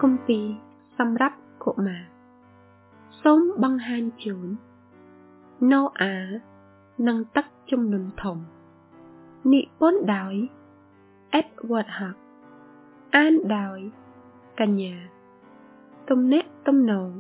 គម្ពីរសម្រាប់កុមារសូមបង្ហាញជូនណូអានិងទឹកជំនន់ធំនិពន្ធដោយ Edward Hugh អានដោយកញ្ញាទំនាក់ទំនង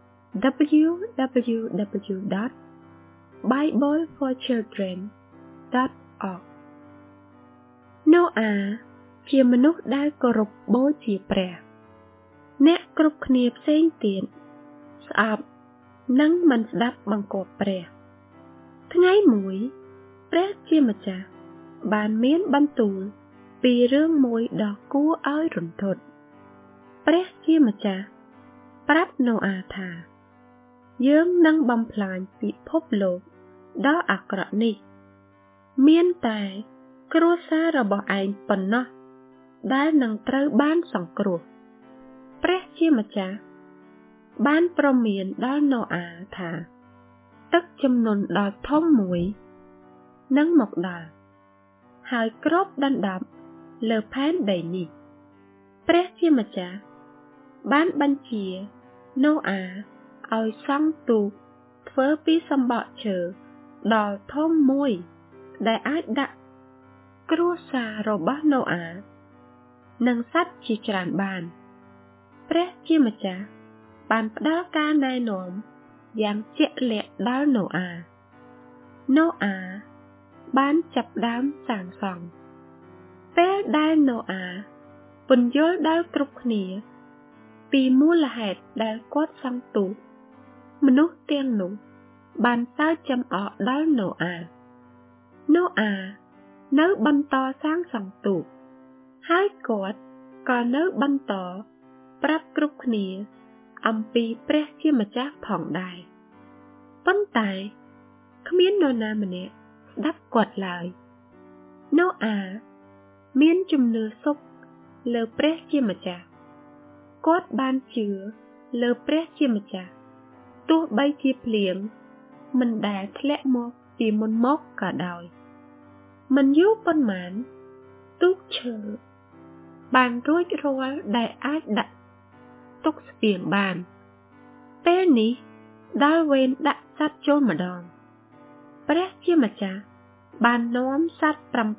www.bibleforchildren.org ណូអាជាមនុស្សដែលគោរពបូជាព្រះអ្នកគ្រប់គ្នាផ្សេងទៀតស្អប់និងមិនស្ដាប់បង្គាប់ព្រះថ្ងៃមួយព្រះជាម្ចាស់បានមានបន្ទូលពីរឿងមួយដ៏គួរឲ្យរន្ធត់ព្រះជាម្ចាស់ប្រាប់ណូអាថាយើងនឹងបំផ្លាញពិភពលោកដ៏អាក្រក់នេះមានតែគ្រួសាររបស់ឯងប៉ុណ្ណោះដែលនឹងត្រូវបានសង្គ្រោះព្រះជាម្ចាស់បានព្រមានដល់ណូអាថាទឹកជំនន់ដ៏ធំមួយនឹងមកដល់ហើយគ្របដណ្ដប់លើផែនដីនេះព្រះជាម្ចាស់បានបញ្ជាណូអាឲ្យសង់ទូកធ្វើពីសម្បកឈើដ៏ធំមួយដែលអាចដាក់គ្រួសាររបស់ណូអានិងសត្វជាច្រើនបានព្រះជាម្ចាស់បានផ្ដល់ការណែនាំយ៉ាងជាក់លាក់ដល់ណូអាបានចាប់ផ្ដើមសាងសង់ពេលដែលណូអាពន្យល់ដល់គ្រប់គ្នាពីមូលហេតុដែលគាត់សង់ទូកមនុស្សទាំងនោះបានសើចចំអកដល់ណូអានៅបន្តសាងសង់ទូកហើយគាត់ក៏នៅបន្តប្រាប់គ្រប់គ្នាអំពីព្រះជាម្ចាស់ផងដែរប៉ុន្តែគ្មាននរណាម្នាក់ស្ដាប់គាត់ឡើយណូអាមានជំនឿសុខលើព្រះជាម្ចាស់គាត់បានជឿលើព្រះជាម្ចាស់ទោះបីជាភ្លៀងមិនដែលធ្លាក់មកពីមុនមកក៏ដោយមិនយូរប៉ុន្មានទូកឈើបានរួចរាល់ដែលអាចដាក់ទុកស្បៀងបានពេលនេះដល់វេនដាក់សត្វចូលម្ដងព្រះជាម្ចាស់បាននាំសត្វ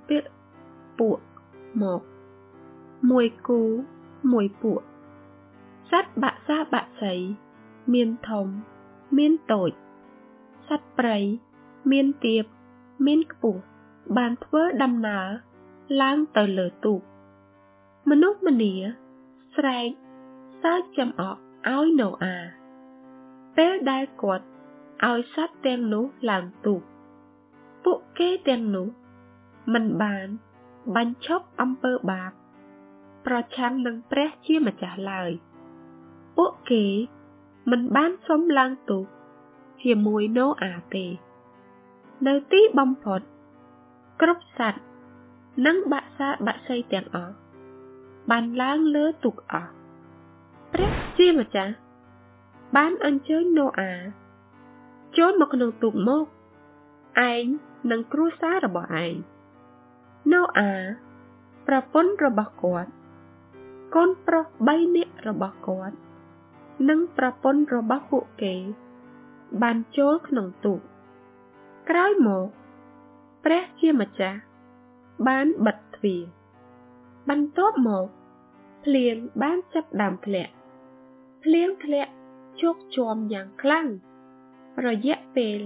7ពួកមកមួយគូមួយពួកសត្វបក្សាបក្សីមានធំមានតូចសត្វព្រៃមានទាបមានខ្ពស់បានធ្វើដំណើរឡើងទៅលើទូកមនុស្សម្នាស្រែកសើចចំអកឲ្យណូអាពេលដែលគាត់ឲ្យសត្វទាំងនោះឡើងទូកពួកគេទាំងនោះមិនបានបញ្ឈប់អំពើបាបប្រឆាំងនឹងព្រះជាម្ចាស់ឡើយពួកគេមិនបានសុំឡើងទូកជាមួយណូអាទេនៅទីបំផុតគ្រប់សត្វនិងបក្សាបក្សីទាំងអស់បានឡើងលើទូកអស់ព្រះជាម្ចាស់បានអញ្ជើញណូអាចូលមកក្នុងទូកមកឯងនិងគ្រួសាររបស់ឯងណូអាប្រពន្ធរបស់គាត់កូនប្រុស3នាក់របស់គាត់និងប្រពន្ធរបស់ពួកគេបានចូលក្នុងទូកក្រោយមកព្រះជាម្ចាស់បានបិទទ្វារបន្ទាប់មកភ្លៀងបានចាប់ផ្ដើមធ្លាក់ភ្លៀងធ្លាក់ជោកជាំយ៉ាងខ្លាំងរយៈពេល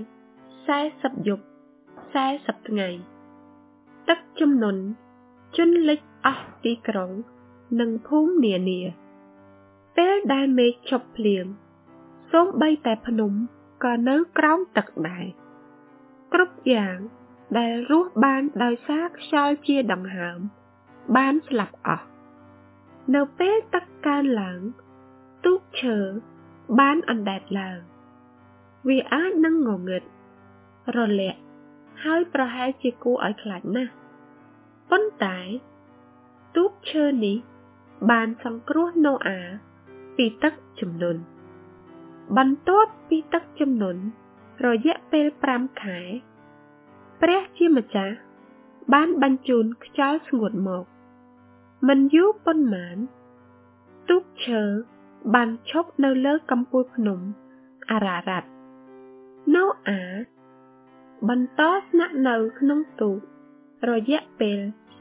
40យប់40ថ្ងៃទឹកជំនន់ជន់លិចអស់ទីក្រុងនិងភូមិនានាពេលដែលមេឃឈប់ភ្លៀងសូម្បីតែភ្នំក៏នៅក្រោមទឹកដែរគ្រប់យ៉ាងដែលរស់បានដោយសារខ្យល់ជាដង្ហើមបានស្លាប់អស់នៅពេលទឹកកើនឡើងទូកឈើបានអណ្ដែតឡើងវាអាចនឹងងងឹតរលាក់ហើយប្រហែលជាគួរឲ្យខ្លាចណាស់ប៉ុន្តែទូកឈើនេះបានសង្គ្រោះណូអាពីទឹកជំនន់បន្ទាប់ពីទឹកជំនន់រយៈពេល5ខែព្រះជាម្ចាស់បានបញ្ជូនខ្យល់ស្ងួតមកមិនយូរប៉ុន្មានទូកឈើបានឈប់នៅលើកំពូលភ្នំអារ៉ារ៉ាត់ណូអាបន្តស្នាក់នៅក្នុងទូករយៈពេល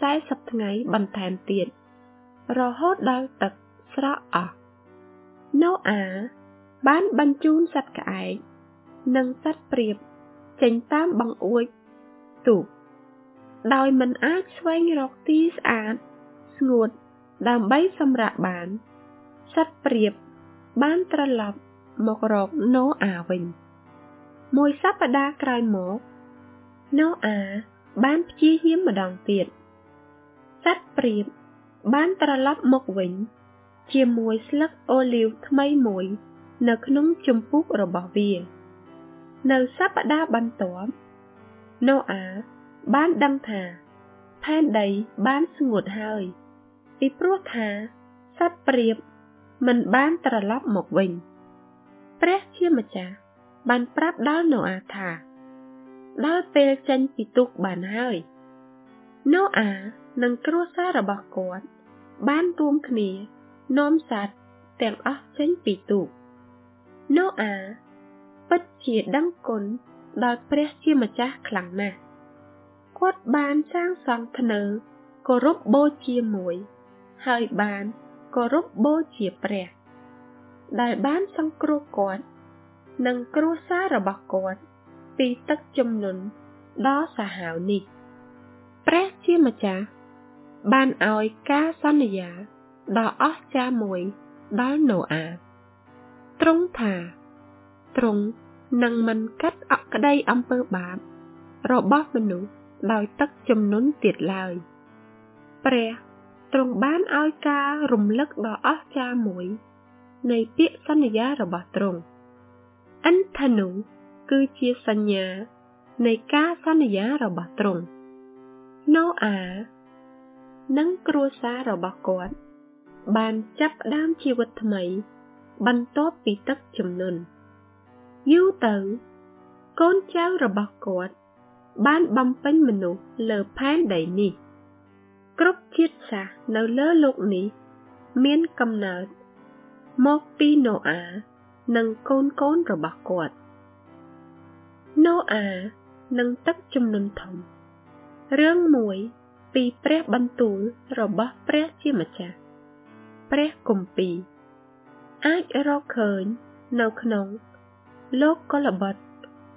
40ថ្ងៃបន្ថែមទៀតរហូតដល់ទឹកស្រកអស់ណូអាបានបញ្ជូនសត្វក្អែកនិងសត្វព្រាបចេញតាមបង្អួចទូកដោយមិនអាចស្វែងរកទីស្អាតស្ងួតដើម្បីសម្រាកបានសត្វព្រាបបានត្រឡប់មករកណូអាវិញមួយសប្តាហ៍ក្រោយមកណូអាបានព្យាយាមម្ដងទៀតសត្វព្រាបបានត្រឡប់មកវិញជាមួយស្លឹកអូលីវថ្មីមួយនៅក្នុងជំពូករបស់វានៅសប្តាហ៍បន្ទាប់ណូអាបានដឹងថាផែនដីបានស្ងួតហើយពីព្រោះថាសត្វព្រាបមិនបានត្រឡប់មកវិញព្រះជាម្ចាស់បានប្រាប់ដល់ណូអាថាដល់ពេលចេញពីទូកបានហើយណូអានិងគ្រួសាររបស់គាត់បានរួមគ្នានាំសត្វទាំងអស់ចេញពីទូកណូអាពិតជាដឹងគុណដល់ព្រះជាម្ចាស់ខ្លាំងណាស់គាត់បានសាងសង់ធ្នើគោរពបូជាមួយហើយបានគោរពបូជាព្រះដែលបានសង្គ្រោះគាត់និងគ្រួសាររបស់គាត់ពីទឹកជំនន់ដ៏សាហាវនេះព្រះជាម្ចាស់បានឲ្យការសន្យាដ៏អស្ចារ្យមួយដល់ណូអាទ្រង់ថាទ្រង់នឹងមិនកាត់ក្តីអំពើបាបរបស់មនុស្សដោយទឹកជំនន់ទៀតឡើយព្រះទ្រង់បានឲ្យការរំលឹកដ៏អស្ចារ្យមួយនៃពាក្យសន្យារបស់ទ្រង់អិនថានូគឺជាសញ្ញានៃការសន្យារបស់ទ្រង់ណូអានិងគ្រួសាររបស់គាត់បានចាប់ផ្ដើមជីវិតថ្មីបន្ទាប់ពីទឹកជំនន់យូរទៅកូនចៅរបស់គាត់បានបំពេញមនុស្សលើផែនដីនេះគ្រប់ជាតិសាសន៍នៅលើโลกនេះមានកំណើតមកពីណូអានិងកូនរបស់គាត់ណូអានិងទឹកជំនន់ធំរឿងមួយពីព្រះបន្ទូលរបស់ព្រះជាម្ចាស់ព្រះគម្ពីរអាចរកឃើញនៅក្នុងលោកកុលបុត្រ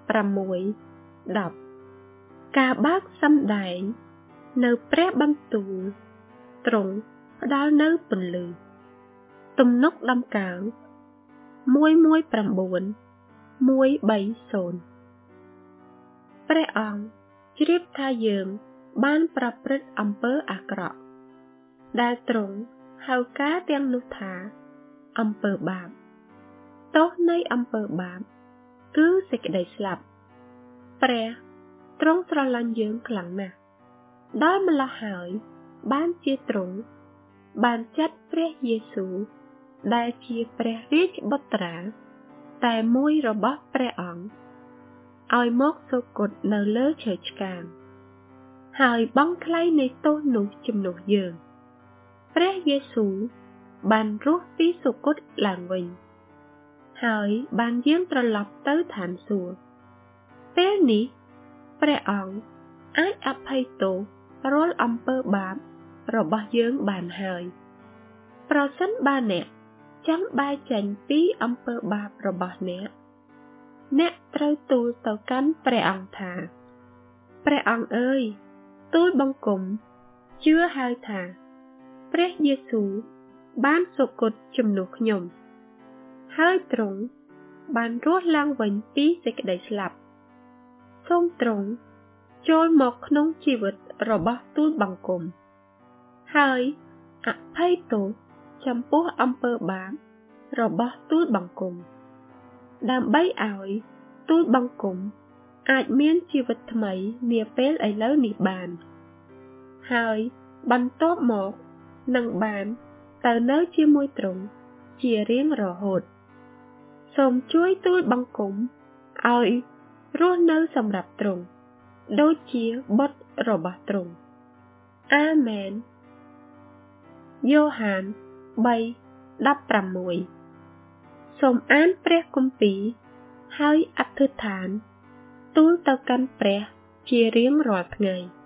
6:10ការបើកសម្ដែងនៅព្រះបន្ទូលទ្រង់ផ្ដល់នៅពន្លឺទំនុកដំកើង119:130ព្រះអង្គជ្រាបថាយើងបានប្រព្រឹត្តអំពើអាក្រក់ដែលទ្រង់ហៅការទាំងនោះថាអំពើបាបទោសនៃអំពើបាបគឺសេចក្តីស្លាប់ព្រះទ្រង់ស្រឡាញ់យើងខ្លាំងណាស់ដល់ម្ល៉េះហើយបានជាទ្រង់បានចាត់ព្រះយេស៊ូវដែលជាព្រះរាជបុត្រាតែមួយរបស់ព្រះអង្គឲ្យមកសូកុតនៅលើឈើឆ្កាងហើយបង់ថ្លៃនៃទោសនោះជំនួសយើងព្រះយេស៊ូវបានរស់ពីសូកុតឡើងវិញហើយបានយាងត្រឡប់ទៅឋានសួគ៌ពេលនេះព្រះអង្គអាចអភ័យទោសរាល់អំពើបាបរបស់យើងបានហើយប្រសិនបើអ្នកចង់បែរចេញពីអំពើបាបរបស់អ្នកត្រូវទូលទៅកាន់ព្រះអង្គថាព្រះអង្គអើយទូលបង្គំជឿហើយថាព្រះយេស៊ូវបានសូកុតជំនួសខ្ញុំហើយទ្រង់បានរស់ឡើងវិញពីសេចក្តីស្លាប់សូមទ្រង់ចូលមកក្នុងជីវិតរបស់ទូលបង្គំហើយអភ័យទោសចំពោះអំពើបាបរបស់ទូលបង្គំដើម្បីឲ្យទូលបង្គំអាចមានជីវិតថ្មីនាពេលឥឡូវនេះបានហើយបន្ទាប់មកនឹងបានទៅនៅជាមួយទ្រង់ជារៀងរហូតសូមជួយទូលបង្គំឲ្យរស់នៅសម្រាប់ទ្រង់ដូចជាបុត្ររបស់ទ្រង់អាមែនយ៉ូហាន 16សូមអានព្រះគម្ពីរហើយអធិដ្ឋានទូលទៅកាន់ព្រះជារៀងរាល់ថ្ងៃ